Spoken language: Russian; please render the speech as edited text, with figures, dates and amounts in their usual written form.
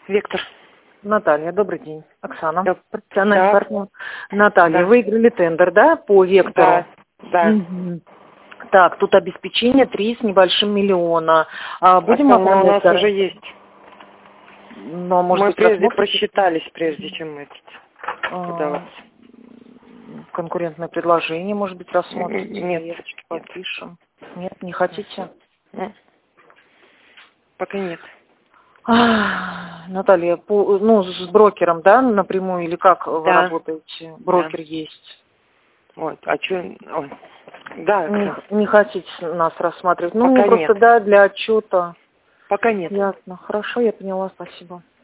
Вектор. Наталья, добрый день. Оксана, Да. профессиональный Да. партнер. Наталья, Да. выиграли тендер, да, по Вектору? Да. Мгм. Так, тут обеспечение 3 с небольшим миллиона. Будем Оксана, у оформлять нас уже есть. Но, может Мы быть, прежде рассмотрите просчитались, прежде чем подаваться. конкурентное предложение, может быть, рассмотрите? Нет. Заявочки подпишем. Нет, не хотите? Пока нет. Наталья, с брокером, да, напрямую, или как вы Да. работаете? Брокер есть. Вот, а что? Да, Оксана. Не хотите нас рассматривать? Пока Мне просто, нет. да, для отчета. Пока нет. Ясно. Хорошо, я поняла, спасибо.